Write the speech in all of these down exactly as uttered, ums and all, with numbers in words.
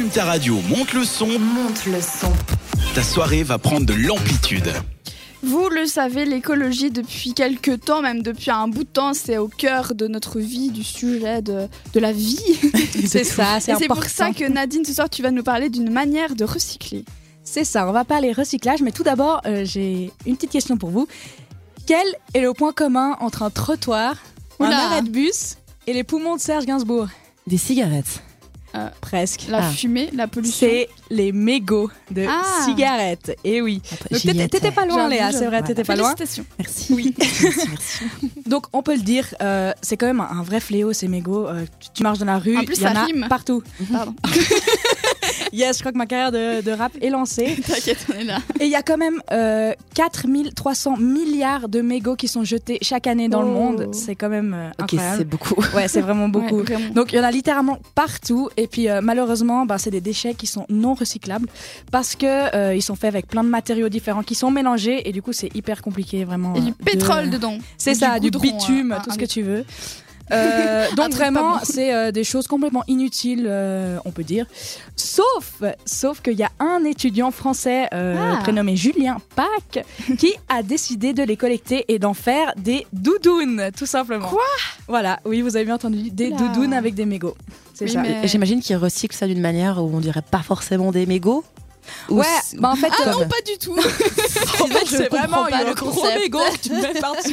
Allume ta radio, monte le son. Monte le son. Ta soirée va prendre de l'amplitude. Vous le savez, l'écologie depuis quelques temps, même depuis un bout de temps, c'est au cœur de notre vie, du sujet de, de la vie. C'est ça, c'est Et c'est important. pour ça que Nadine, ce soir, tu vas nous parler d'une manière de recycler. C'est ça, on va parler recyclage, mais tout d'abord, euh, j'ai une petite question pour vous. Quel est le point commun entre un trottoir, Oula. un arrêt de bus et les poumons de Serge Gainsbourg? Des cigarettes. Euh, Presque. La Ah. fumée, la pollution. C'est les mégots de Ah. cigarettes. Et oui. Après, Donc, j'y t'étais, étais. t'étais pas loin, J'avoue, Léa, j'avoue. c'est vrai, t'étais pas loin. Félicitations. Merci. Oui. merci, merci. Donc, on peut le dire, euh, c'est quand même un vrai fléau, ces mégots. Euh, tu, tu marches dans la rue, En plus, il y en ça a rime. partout. Pardon. Yes, je crois que ma carrière de, de rap est lancée. T'inquiète, on est là. Et il y a quand même euh, quatre mille trois cents milliards de mégots qui sont jetés chaque année dans le Oh. monde. C'est quand même euh, Ok, incroyable. c'est beaucoup. Ouais, c'est vraiment beaucoup. Ouais, vraiment. Donc il y en a littéralement partout et puis euh, malheureusement bah, c'est des déchets qui sont non recyclables parce que euh, ils sont faits avec plein de matériaux différents qui sont mélangés et du coup c'est hyper compliqué vraiment. Et du euh, pétrole de... dedans. C'est Du ça, du, goudron, bitume, euh, tout un- ce que tu veux. Euh, Un donc truc vraiment, pas bon. c'est euh, des choses complètement inutiles, euh, on peut dire. Sauf, sauf qu'il y a un étudiant français euh, Ah. prénommé Julien Pack qui a décidé de les collecter et d'en faire des doudounes, tout simplement. Quoi ? Voilà, oui, vous avez bien entendu, des Oula. doudounes avec des mégots. C'est Oui, ça. mais- Et j'imagine qu'ils recyclent ça d'une manière où on dirait pas forcément des mégots. Ou Ouais, c'est- bah en fait, Ah euh, non, pas du tout. en fait, je c'est comprends vraiment pas un le gros concept. mégot que tu mets par-dessus.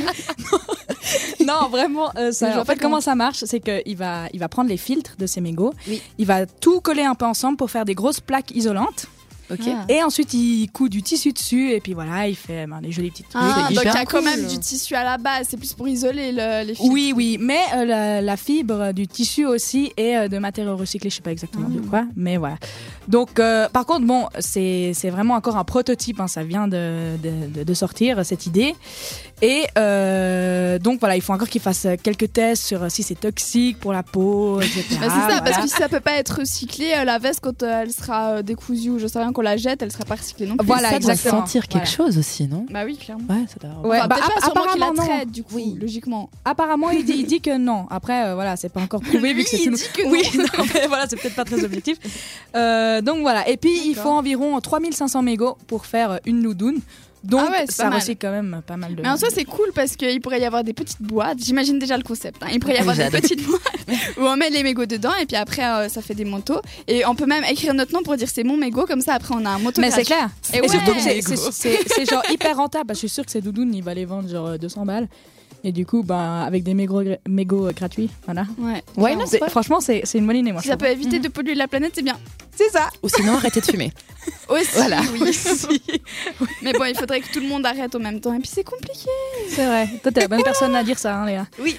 Non, vraiment, euh, ça, Mais je vois en pas fait, comment comment- ça marche, c'est qu'il va, il va prendre les filtres de ces mégots, Oui. il va tout coller un peu ensemble pour faire des grosses plaques isolantes, Ok. Ah. et ensuite il coud du tissu dessus, et puis voilà, il fait ben, des jolis petits trucs. Ah, C'est donc il y hyper a quand cool. même du tissu à la base, c'est plus pour isoler le, les fils. Oui, oui, mais euh, la, la fibre du tissu aussi est euh, de matériaux recyclés, je sais pas exactement de quoi, mais voilà. Donc, euh, par contre, bon, c'est c'est vraiment encore un prototype, hein, ça vient de, de, de, de sortir cette idée. Et euh, donc voilà, il faut encore qu'il fasse quelques tests sur si c'est toxique pour la peau, et cetera. Bah, c'est ça, Voilà. parce que si ça peut pas être recyclé, euh, la veste quand euh, elle sera euh, décousue ou je sais rien qu'on la jette, elle sera pas recyclée non plus. Voilà, ça doit exactement. sentir quelque Voilà. chose aussi, non? Bah oui, clairement. Ouais, ça doit. Ouais, Enfin, bah, peut-être pas, app- sûrement qu'il la apparemment, non. traite du coup, Oui. logiquement. Apparemment, il dit, il dit que non. Après, euh, voilà, c'est pas encore prouvé vu que c'est Lui, tout. il dit que oui, non. non, mais voilà, c'est peut-être pas très objectif. Euh, donc voilà. Et puis, il D'accord. faut environ trois mille cinq cents mégots pour faire euh, une loudoune. Donc, Ah ouais, c'est ça pas mal. recycle quand même pas mal de. Mais en soi, c'est cool parce qu'il pourrait y avoir des petites boîtes. J'imagine déjà le concept. Hein. Il pourrait y avoir des J'adore. petites boîtes où on met les mégots dedans et puis après, euh, ça fait des manteaux. Et on peut même écrire notre nom pour dire c'est mon mégot. Comme ça, après, on a un manteau. Mais c'est gratuit. clair. Et Et, ouais. surtout que c'est- Mégots. c'est c'est- c'est genre hyper rentable parce que je suis sûre que ces doudounes, il va les vendre genre euh, deux cents balles. Et du coup, bah, avec des mégots, gra- mégots euh, gratuits, voilà. Ouais. Ouais, non, C'est- c'est franchement, c'est c'est une bonne idée, moi. Si je ça peut trouve. éviter de polluer la planète, c'est bien. C'est ça. Ou sinon, arrêtez de fumer. Aussi, Voilà. oui. Mais bon, il faudrait que tout le monde arrête en même temps. Et puis c'est compliqué. C'est vrai. Toi, t'es la bonne personne à dire ça, hein, Léa. Oui.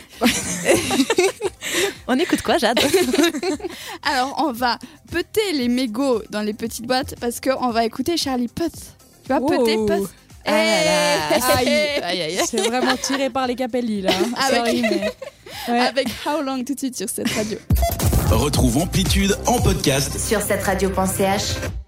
On écoute quoi, Jade? Alors, on va peter les mégots dans les petites boîtes parce qu'on va écouter Charlie Puth. Tu vois, Wow. peter, Puth. Ah là là. Aïe. Aïe, aïe, aïe. C'est vraiment tiré par les capelli, là. hein. Avec- Sorry, mais. Ouais. Avec How Long tout de suite sur cette radio. Retrouve Amplitude en podcast Sur cette radio point c h.